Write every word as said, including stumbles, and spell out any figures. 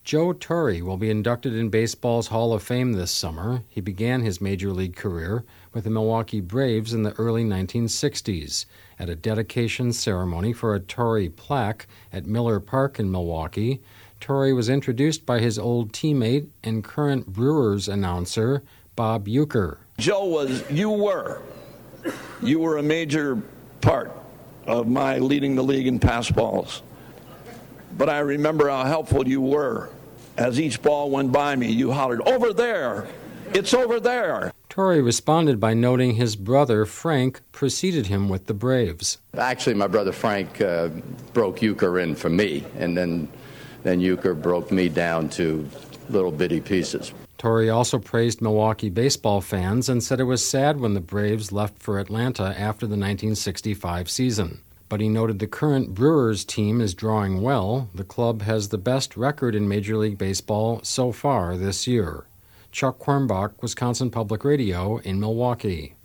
Joe Torre will be inducted in baseball's Hall of Fame this summer. He began his major league career with the Milwaukee Braves in the early nineteen sixties. At a dedication ceremony for a Torre plaque at Miller Park in Milwaukee, Torre was introduced by his old teammate and current Brewers announcer, Bob Uecker. Joe was, you were, you were a major part of my leading the league in pass balls. But I remember how helpful you were. As each ball went by me, you hollered, "Over there! It's over there!" Torre responded by noting his brother, Frank, preceded him with the Braves. Actually, my brother Frank uh, broke Uecker in for me, and then, then Uecker broke me down to little bitty pieces. Torre also praised Milwaukee baseball fans and said it was sad when the Braves left for Atlanta after the nineteen sixty-five season. But he noted the current Brewers team is drawing well. The club has the best record in Major League Baseball so far this year. Chuck Quirmbach, Wisconsin Public Radio in Milwaukee.